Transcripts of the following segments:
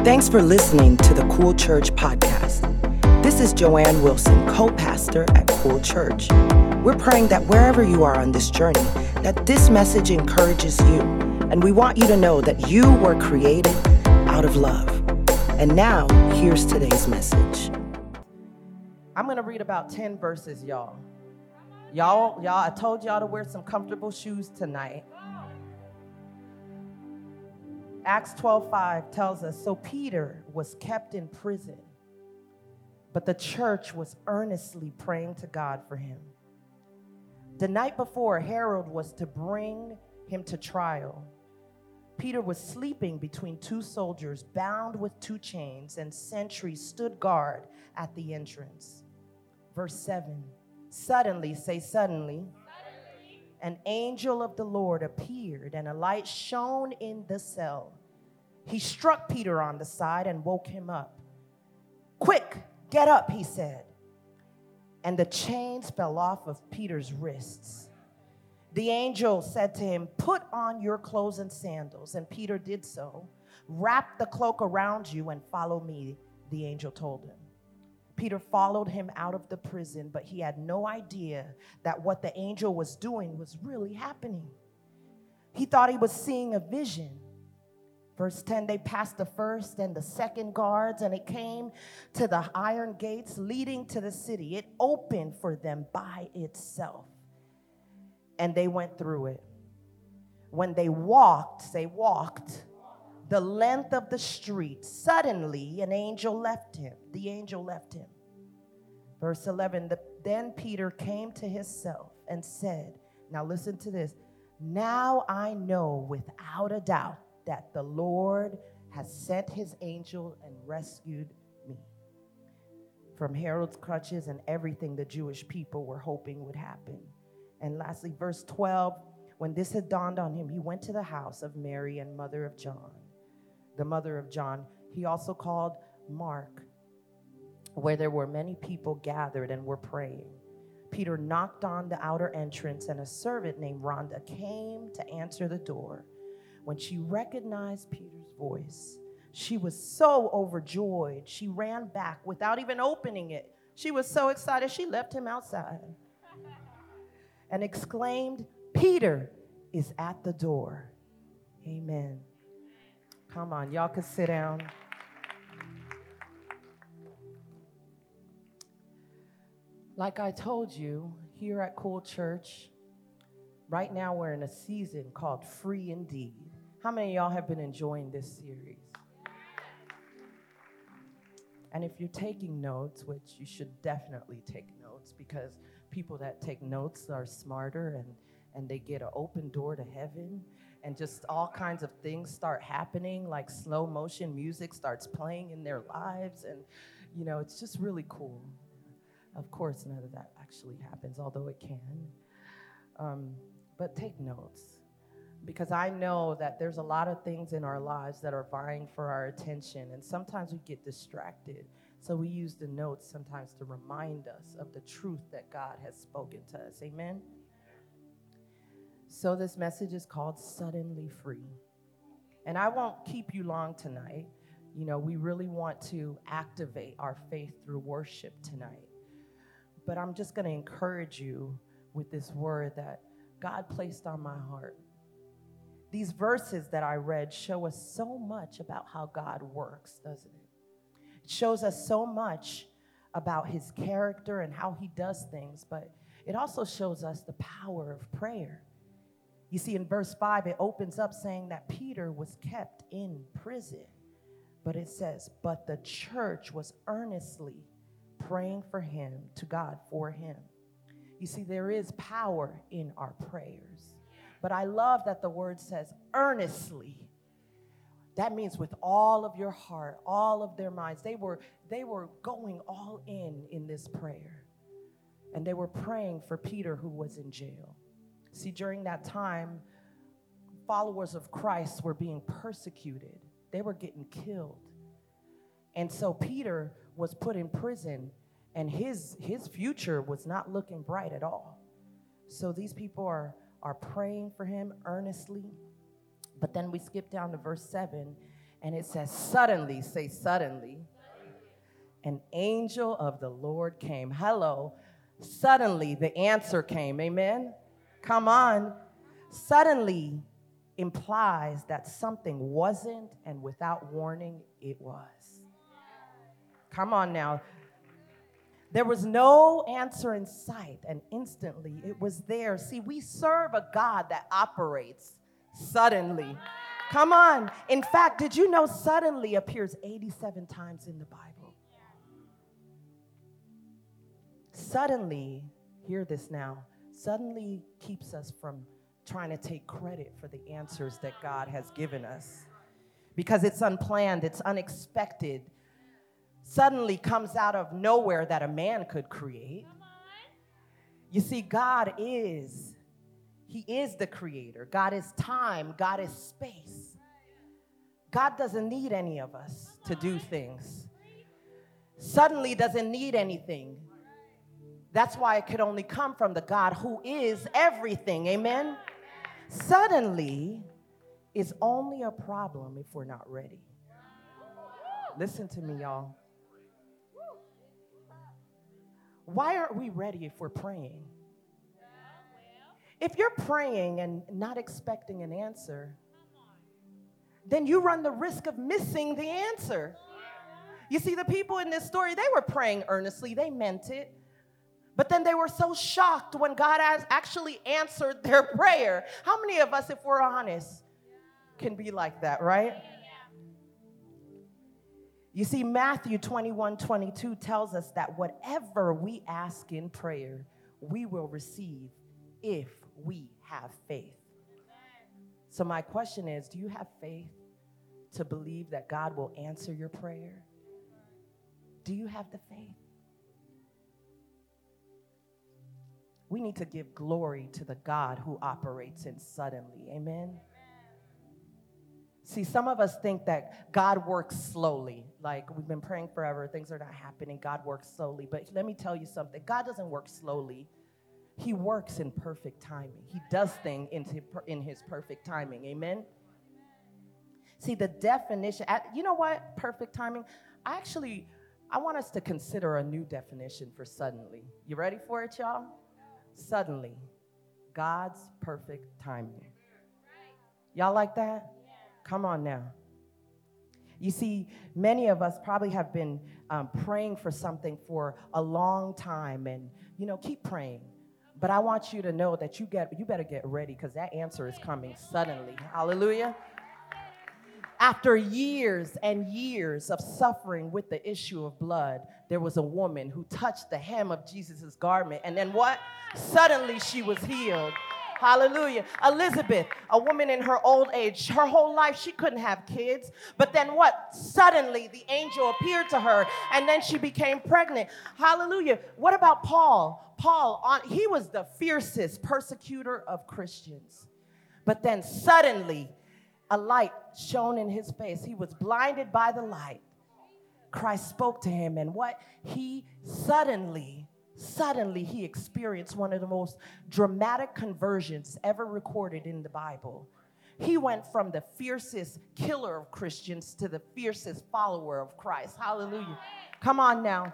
Thanks for listening to the Cool Church podcast. This is Joanne Wilson, co-pastor at Cool Church. We're praying that wherever you are on this journey, that this message encourages you. And we want you to know that you were created out of love. And now, here's today's message. I'm going to read about 10 verses, y'all. Y'all, I told y'all to wear some comfortable shoes tonight. Acts 12:5 tells us, so Peter was kept in prison, but the church was earnestly praying to God for him. The night before Herod was to bring him to trial, Peter was sleeping between two soldiers bound with two chains, and sentries stood guard at the entrance. Verse 7, suddenly, say suddenly, an angel of the Lord appeared, and a light shone in the cell. He struck Peter on the side and woke him up. Quick, get up, he said. And the chains fell off of Peter's wrists. The angel said to him, put on your clothes and sandals. And Peter did so. Wrap the cloak around you and follow me, the angel told him. Peter followed him out of the prison, but he had no idea that what the angel was doing was really happening. He thought he was seeing a vision. Verse 10, they passed the first and the second guards, and it came to the iron gates leading to the city. It opened for them by itself, and they went through it. When they walked, the length of the street, suddenly an angel left him. The angel left him. Verse 11, then Peter came to himself and said, now listen to this, now I know without a doubt that the Lord has sent his angel and rescued me from Herod's clutches and everything the Jewish people were hoping would happen. And lastly, verse 12, when this had dawned on him, he went to the house of Mary and mother of John, the mother of John, he also called Mark, where there were many people gathered and were praying. Peter knocked on the outer entrance, and a servant named Rhonda came to answer the door. When she recognized Peter's voice, she was so overjoyed, she ran back without even opening it. She was so excited, she left him outside and exclaimed, Peter is at the door. Amen. Come on, y'all can sit down. Like I told you, here at Cool Church, right now we're in a season called Free Indeed. How many of y'all have been enjoying this series? And if you're taking notes, which you should definitely take notes, because people that take notes are smarter and they get an open door to heaven, and just all kinds of things start happening, like slow motion music starts playing in their lives, and it's just really cool. Of course, none of that actually happens, although it can. But take notes, because I know that there's a lot of things in our lives that are vying for our attention, and sometimes we get distracted. So we use the notes sometimes to remind us of the truth that God has spoken to us. Amen? So this message is called Suddenly Free. And I won't keep you long tonight. We really want to activate our faith through worship tonight. But I'm just going to encourage you with this word that God placed on my heart. These verses that I read show us so much about how God works, doesn't it? It shows us so much about his character and how he does things, but it also shows us the power of prayer. You see, in verse 5, it opens up saying that Peter was kept in prison. But it says, but the church was earnestly praying for him, to God for him. You see, there is power in our prayers. But I love that the word says earnestly. That means with all of your heart, all of their minds. They were going all in this prayer. And they were praying for Peter, who was in jail. See, during that time, followers of Christ were being persecuted. They were getting killed. And so Peter was put in prison, and his future was not looking bright at all. So these people are praying for him earnestly. But then we skip down to verse 7, And it says, suddenly, say suddenly, an angel of the Lord came. Hello. Suddenly, the answer came. Amen? Come on. Suddenly implies that something wasn't, and without warning, it was. Come on now. There was no answer in sight, and instantly it was there. See, we serve a God that operates suddenly. Come on. In fact, did you know suddenly appears 87 times in the Bible? Suddenly, hear this now, suddenly keeps us from trying to take credit for the answers that God has given us. Because it's unplanned, it's unexpected. Suddenly comes out of nowhere that a man could create. You see, He is the creator. God is time. God is space. God doesn't need any of us to do things. Suddenly doesn't need anything. That's why it could only come from the God who is everything. Amen? Suddenly is only a problem if we're not ready. Listen to me, y'all. Why aren't we ready if we're praying? If you're praying and not expecting an answer, then you run the risk of missing the answer. You see, the people in this story, they were praying earnestly. They meant it. But then they were so shocked when God has actually answered their prayer. How many of us, if we're honest, can be like that, right? You see, Matthew 21:22 tells us that whatever we ask in prayer, we will receive if we have faith. So my question is, do you have faith to believe that God will answer your prayer? Do you have the faith? We need to give glory to the God who operates in suddenly. Amen? See, some of us think that God works slowly. Like, we've been praying forever, things are not happening, God works slowly. But let me tell you something. God doesn't work slowly. He works in perfect timing. He does things in his perfect timing. Amen? See, the definition, you know what? Perfect timing. I want us to consider a new definition for suddenly. You ready for it, y'all? Suddenly, God's perfect timing. Y'all like that? Come on now. You see, many of us probably have been praying for something for a long time, and, keep praying. But I want you to know that you better get ready, because that answer is coming suddenly. Hallelujah. After years and years of suffering with the issue of blood, there was a woman who touched the hem of Jesus' garment. And then what? Suddenly she was healed. Hallelujah. Elizabeth, a woman in her old age, her whole life she couldn't have kids. But then what? Suddenly the angel appeared to her, and then she became pregnant. Hallelujah. What about Paul? He was the fiercest persecutor of Christians. But then suddenly a light shone in his face. He was blinded by the light. Christ spoke to him, and what? He suddenly he experienced one of the most dramatic conversions ever recorded in the Bible. He went from the fiercest killer of Christians to the fiercest follower of Christ. Hallelujah. Come on now.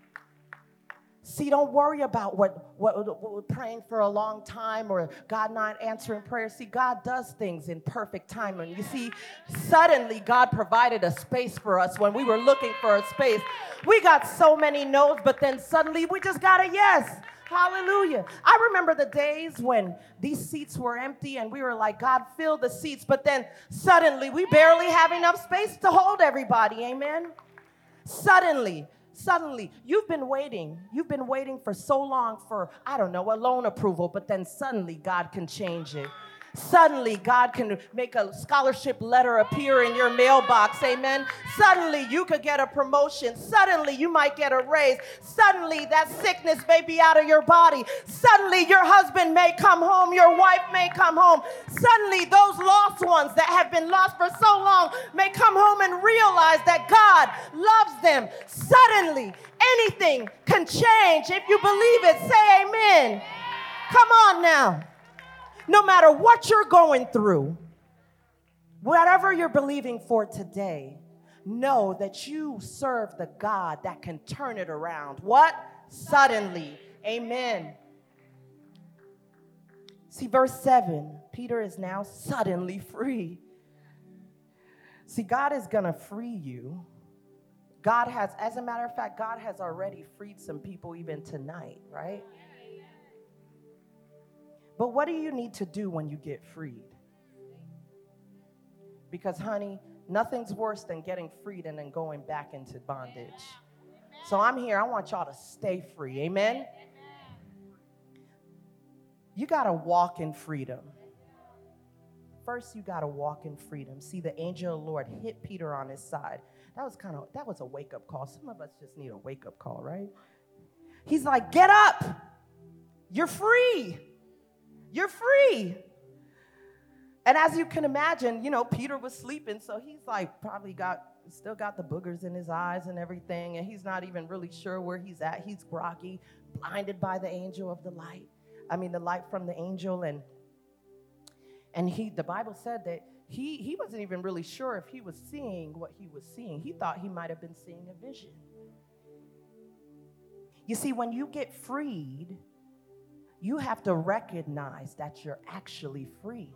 See, don't worry about what we're praying for a long time or God not answering prayer. See, God does things in perfect time. And you see, suddenly God provided a space for us when we were looking for a space. We got so many no's, but then suddenly we just got a yes. Hallelujah. I remember the days when these seats were empty and we were like, God, fill the seats. But then suddenly we barely have enough space to hold everybody. Amen. Suddenly, you've been waiting for so long for, a loan approval, but then suddenly God can change it. Suddenly God can make a scholarship letter appear in your mailbox, amen? Suddenly you could get a promotion. Suddenly you might get a raise. Suddenly that sickness may be out of your body. Suddenly your husband may come home, your wife may come home. Suddenly those lost ones that have been lost for so long may come home and realize that God loves them. Suddenly anything can change. If you believe it, say amen. Come on now. No matter what you're going through, Whatever you're believing for today, know that you serve the God that can turn it around. What? Suddenly. Amen. See, verse 7, Peter is now suddenly free. See, God is going to free you. God has, as a matter of fact, God has already freed some people even tonight, right? But what do you need to do when you get freed? Because, honey, nothing's worse than getting freed and then going back into bondage. So I'm here. I want y'all to stay free. Amen? You got to walk in freedom. First, you got to walk in freedom. See, the angel of the Lord hit Peter on his side. That was a wake-up call. Some of us just need a wake-up call, right? He's like, get up. You're free. You're free. And as you can imagine, Peter was sleeping, so he's like still got the boogers in his eyes and everything, and he's not even really sure where he's at. He's groggy, blinded by the angel of the light. The light from the angel, and the Bible said that he wasn't even really sure if he was seeing what he was seeing. He thought he might have been seeing a vision. You see, when you get freed, you have to recognize that you're actually free.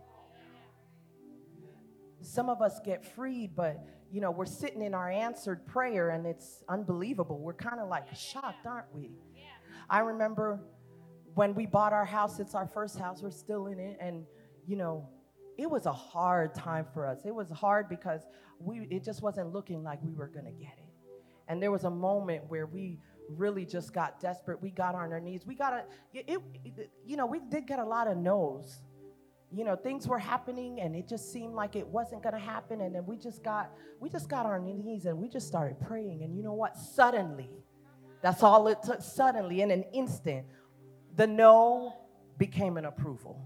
Some of us get freed, but, we're sitting in our answered prayer, and it's unbelievable. We're kind of like shocked, aren't we? I remember when we bought our house. It's our first house. We're still in it, and, it was a hard time for us. It was hard because it just wasn't looking like we were going to get it. And there was a moment where we really just got desperate. We got on our knees. We did get a lot of no's. Things were happening, and it just seemed like it wasn't going to happen. And then we just got on our knees, and we just started praying. And you know what? Suddenly, that's all it took. Suddenly, in an instant, the no became an approval.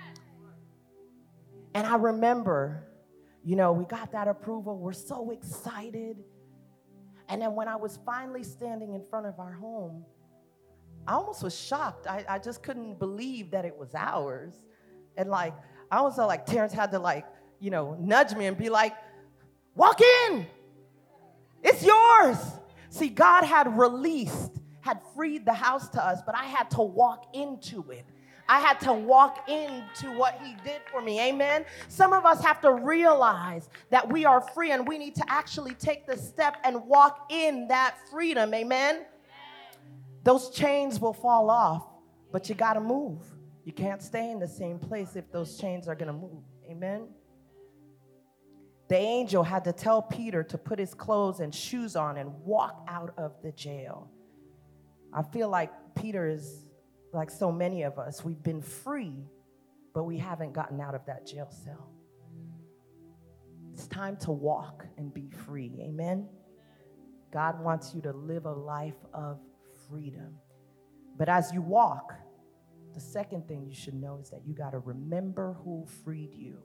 And I remember, we got that approval. We're so excited. And then when I was finally standing in front of our home, I almost was shocked. I just couldn't believe that it was ours. And I was like, Terrence had to nudge me and be like, walk in. It's yours. See, God had freed the house to us, but I had to walk into it. I had to walk into what he did for me. Amen. Some of us have to realize that we are free, and we need to actually take the step and walk in that freedom. Amen. Those chains will fall off, but you got to move. You can't stay in the same place if those chains are going to move. Amen. The angel had to tell Peter to put his clothes and shoes on and walk out of the jail. I feel like Peter is like so many of us. We've been free, but we haven't gotten out of that jail cell. It's time to walk and be free. Amen. God wants you to live a life of freedom. But as you walk, the second thing you should know is that you got to remember who freed you.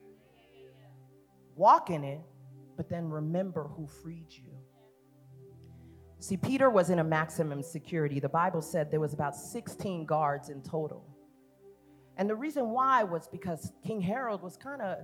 Walk in it, but then remember who freed you. See, Peter was in a maximum security. The Bible said there was about 16 guards in total. And the reason why was because King Herod was kind of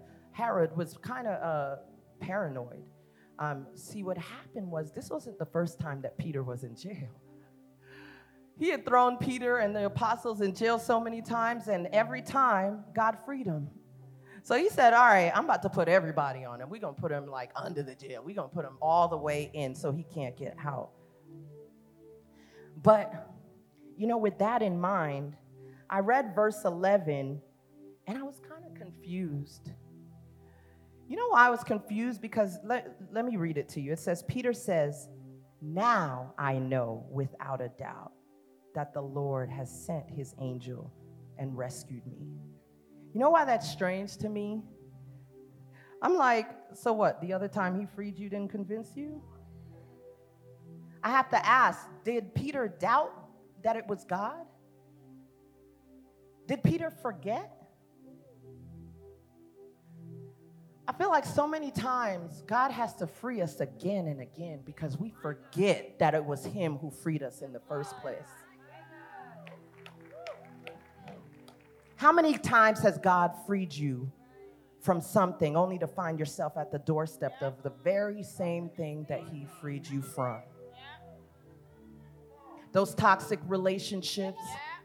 paranoid. See, what happened was this wasn't the first time that Peter was in jail. He had thrown Peter and the apostles in jail so many times, and every time, God freed him. So he said, all right, I'm about to put everybody on him. We're going to put him under the jail. We're going to put him all the way in so he can't get out. But, with that in mind, I read verse 11, and I was kind of confused. You know why I was confused? Because let me read it to you. It says, Peter says, now I know without a doubt that the Lord has sent his angel and rescued me. You know why that's strange to me? I'm like, so what? The other time he freed you didn't convince you? I have to ask, did Peter doubt that it was God? Did Peter forget? I feel like so many times God has to free us again and again because we forget that it was him who freed us in the first place. How many times has God freed you from something only to find yourself at the doorstep of the very same thing that he freed you from. Those toxic relationships,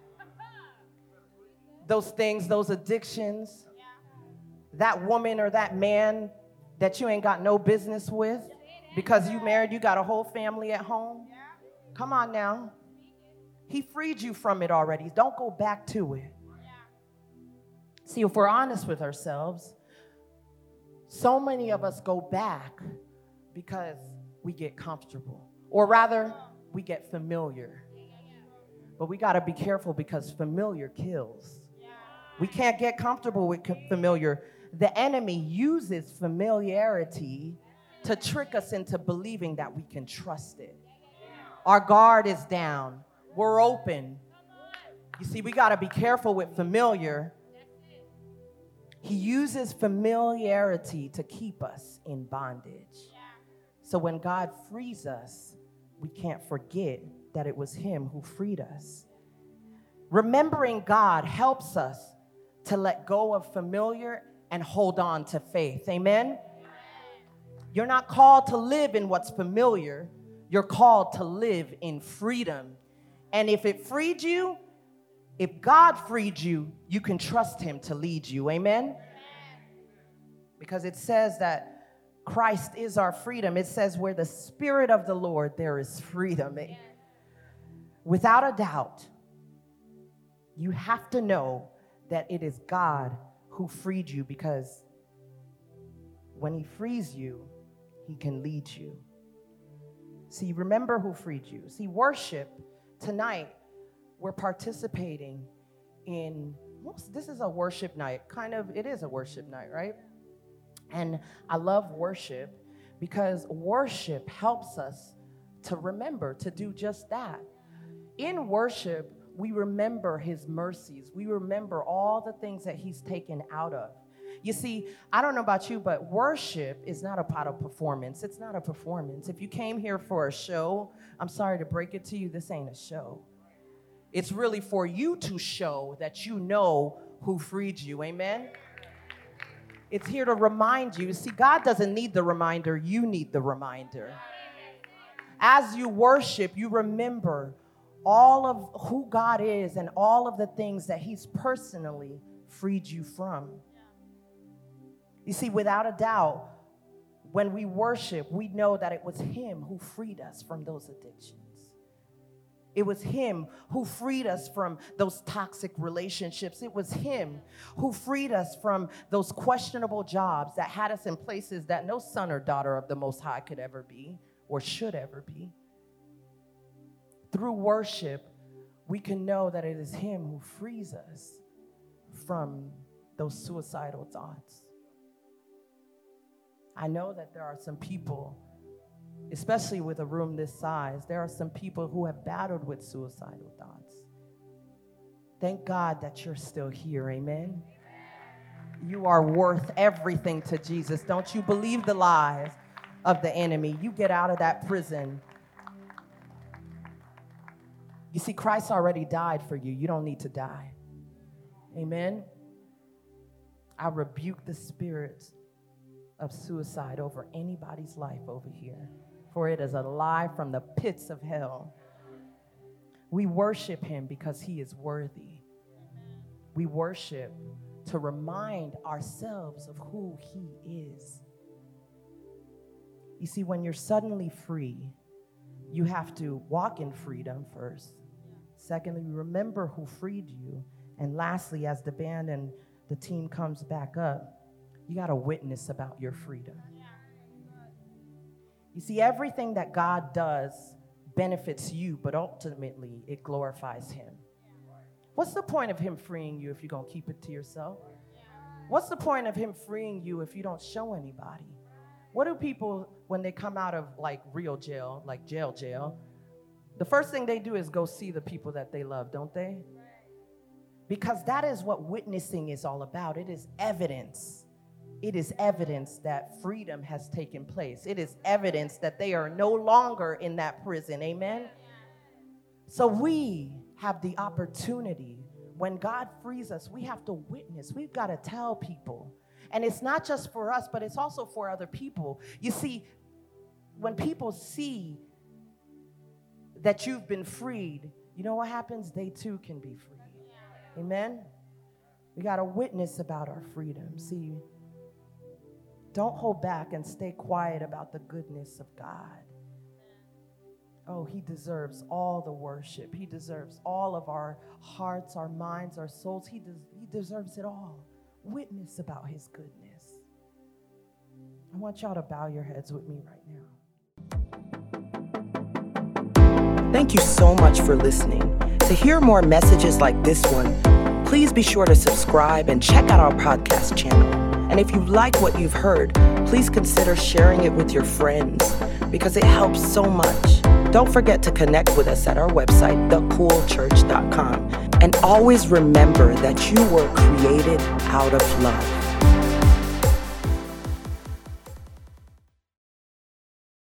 those things, those addictions, that woman or that man that you ain't got no business with because you married, you got a whole family at home. Come on now. He freed you from it already. Don't go back to it. See, if we're honest with ourselves, so many of us go back because we get comfortable, or rather, we get familiar. But we got to be careful because familiar kills. We can't get comfortable with familiar. The enemy uses familiarity to trick us into believing that we can trust it. Our guard is down. We're open. You see, we got to be careful with familiar. He uses familiarity to keep us in bondage. So when God frees us, we can't forget that it was him who freed us. Remembering God helps us to let go of familiar and hold on to faith. Amen? You're not called to live in what's familiar. You're called to live in freedom. And if it freed you, if God freed you, you can trust him to lead you. Amen? Because it says that Christ is our freedom. It says where the Spirit of the Lord, there is freedom. Without a doubt, you have to know that it is God who freed you, because when he frees you, he can lead you. See, remember who freed you. See, worship tonight, we're participating in, this is a worship night. It is a worship night, right? And I love worship because worship helps us to remember to do just that. In worship, we remember his mercies. We remember all the things that he's taken out of. You see, I don't know about you, but worship is not about a performance. It's not a performance. If you came here for a show, I'm sorry to break it to you, this ain't a show. It's really for you to show that you know who freed you. Amen? It's here to remind you. See, God doesn't need the reminder. You need the reminder. As you worship, you remember all of who God is and all of the things that he's personally freed you from. You see, without a doubt, when we worship, we know that it was him who freed us from those addictions. It was him who freed us from those toxic relationships. It was him who freed us from those questionable jobs that had us in places that no son or daughter of the Most High could ever be or should ever be. Through worship, we can know that it is him who frees us from those suicidal thoughts. I know that there are some people, especially with a room this size, there are some people who have battled with suicidal thoughts. Thank God that you're still here, amen? You are worth everything to Jesus. Don't you believe the lies of the enemy. You get out of that prison. You see, Christ already died for you. You don't need to die. Amen? I rebuke the spirit of suicide over anybody's life over here, for it is a lie from the pits of hell. We worship him because he is worthy. We worship to remind ourselves of who he is. You see, when you're suddenly free, you have to walk in freedom first. Secondly, remember who freed you. And lastly, as the band and the team comes back up, you got to witness about your freedom. You see, everything that God does benefits you, but ultimately it glorifies him. What's the point of him freeing you if you're going to keep it to yourself? What's the point of him freeing you if you don't show anybody? What do people, when they come out of like real jail, like jail, the first thing they do is go see the people that they love, don't they? Because that is what witnessing is all about. It is evidence. It is evidence that freedom has taken place. It is evidence that they are no longer in that prison. Amen? So we have the opportunity. When God frees us, we have to witness. We've got to tell people. And it's not just for us, but it's also for other people. You see, when people see that you've been freed, you know what happens? They too can be free. Amen? We got to witness about our freedom. See, don't hold back and stay quiet about the goodness of God. Oh, he deserves all the worship. He deserves all of our hearts, our minds, our souls. He deserves it all. Witness about his goodness. I want y'all to bow your heads with me right now. Thank you so much for listening. To hear more messages like this one, please be sure to subscribe and check out our podcast channel. And if you like what you've heard, please consider sharing it with your friends because it helps so much. Don't forget to connect with us at our website, thecoolchurch.com. And always remember that you were created out of love.